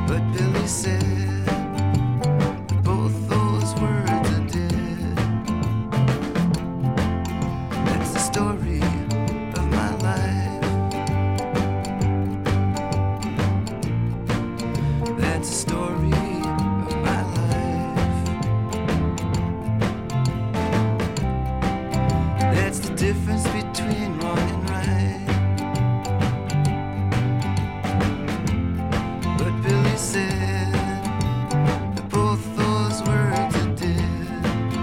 But Billy said that both those words are dead. That's the story of my life. That's the story of my life. That's the difference between wrong and right. But Billy said that both those words are dead.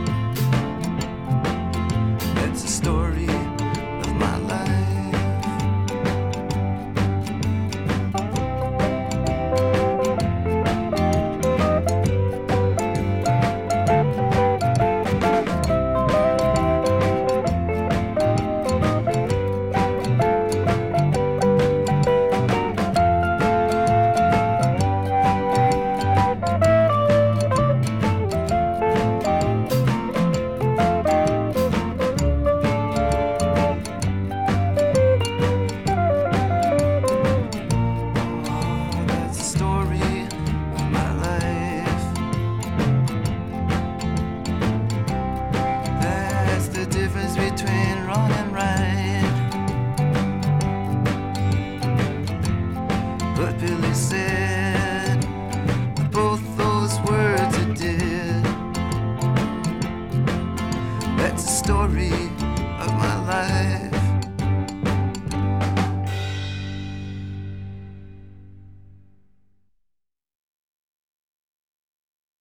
That's the story of my life. That's the story of my life. That's the difference between wrong and right. But Billy said that both those words are dead. That's the story